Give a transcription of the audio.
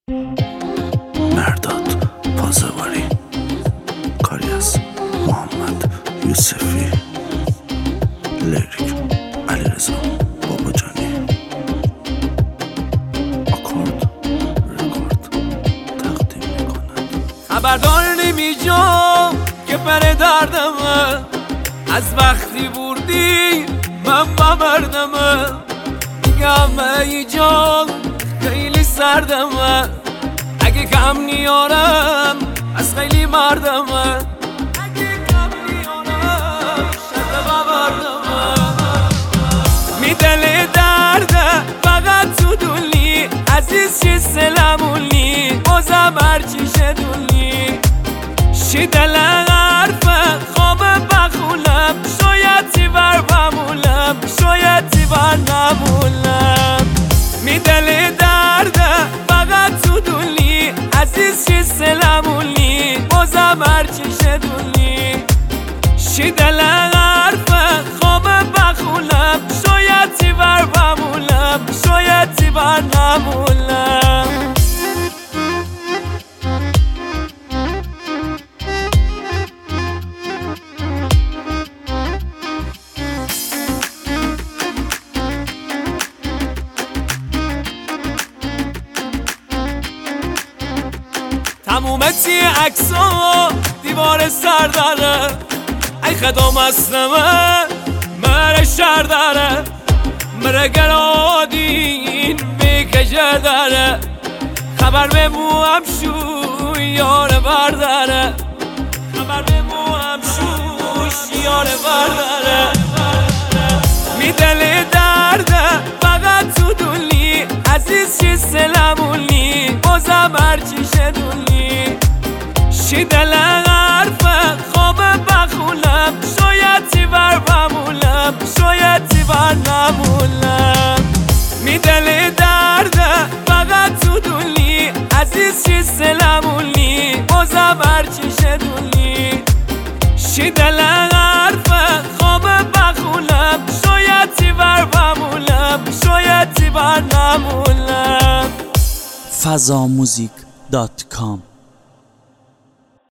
مرداد پازواری، کاری از محمد یوسفی، لیریک علیرضا باباجانی، آکورد رکورد تقدیم میکند. خبردار نمیجام که پر دردمه، از وقتی بردی من بمردمه. میگم ای جان خیلی سردمه، اگه کم نیارم از خیلی مردمه. اگه کم نیارم شده بمردمه. می دل درده فقط تو دونی، عزیز چی سلمونی بازم هرچی شدونی. شی دل حرفه خواب بخونم، شاید تی بر بمونم، شاید تی بر نمونم. می دل درده فقط تو دونی، عزیز چی سلمونی بازم هرچی شدونی. شی دل حرفه خواب بخونم، شاید تی بر بمونم، شاید تی بر نمونم. تموم تی عکسا دیوار سر داره، ای خدا مسلمه مره شر داره. مره گرادین میکشه داره، خبر به مو هم شو یار برداره. خبر به مو هم شو یار برداره. می دل درده فقط تو دونی، عزیز چی سلمونی بازم هرچی شدونی. شی دل حرفه خواب بخونم، شاید تی بر بمونم، شاید تی بر نمونم. می دل درده فقط تو دونی، عزیز چی سلمونی بازم هرچی شدونی. شی دل حرفه خواب بخونم، شاید تی بر بمونم، شاید تی بر نمونم. fazamuzik.com